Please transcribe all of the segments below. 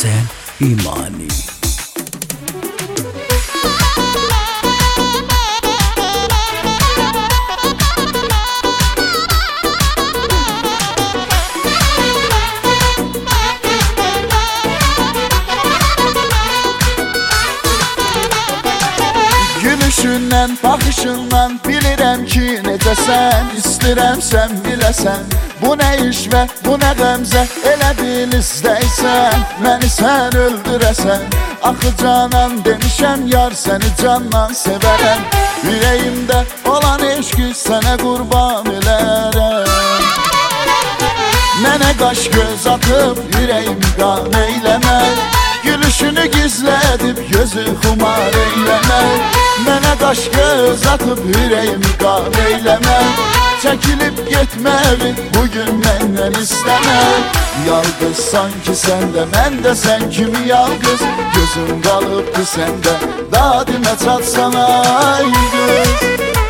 Həsən İmani. Gülüşündən, baxışından bilirəm ki necəsən. İstəyirəm sən biləsən, bu nə iş və bu nə qəmzə. Elə bil istəysən, məni sən öldürəsən. Axı canan demişəm yar, səni candan sevərəm. Ürəyimdə olan eşqi sənə qurban elərəm. Mənə qaş göz atıb ürəyimi qan eyləmək, gülüşünü gizlədib gözü xumar eyləmək. Mənə qaş göz atıb ürəyimi qan eyləmək, çəkilib getməli bugün məndən istəmək. Yalqız sanki səndə, mən də sən kimi yalqız. Gözüm qalıbdı səndə, dadimə çatsana ay qız.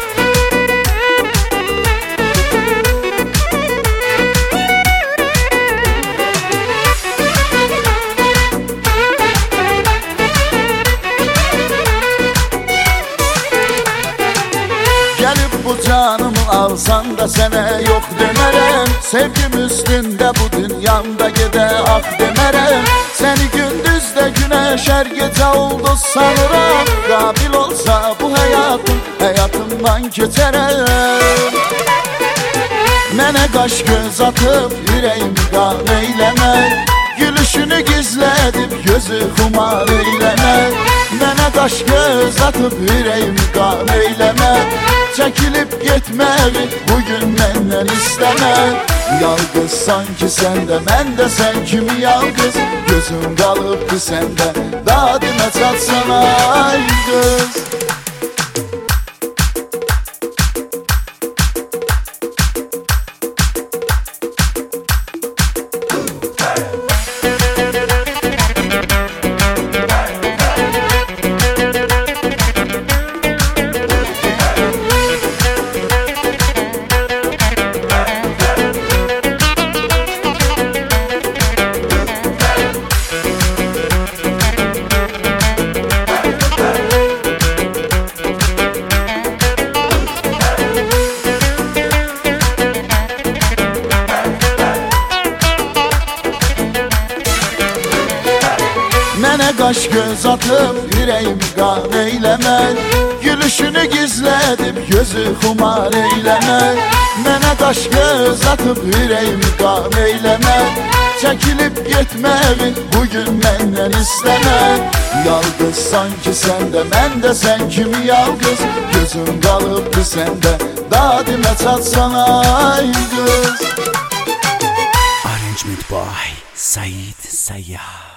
Bu canımı alsan da sənə yox demərəm. Sevgim üstündə bu dünyamda gedə ah demərəm. Səni gündüzdə güneş hər gecə oldu sanıram. Qabil olsa bu həyatım, həyatımdan keçərəm. Mənə qaş göz atıb ürəyimi qan eyləmək, gülüşünü gizlədib gözü xumar eyləmək. Mənə qaş göz atıb ürəyimi qan eyləmək, çəkilib getməli bugün məndən istəmək. Yalqız sanki səndə, mən də sən kimi yalqız. Gözüm qalıbdı səndə, dadimə çatsana ay qız. Mənə qaş göz atıb ürəyimi qan eyləmək, gülüşünü gizlədib gözü xumar eyləmək. Mənə qaş göz atıb ürəyimi qan eyləmək, çəkilib getməli bugün məndən istəmək. Yalqız sanki səndə, mən də sən kimi yalqız. Gözüm qalıbdı səndə, dadimə çatsana ay qız. Arrangement by Said Sayyah.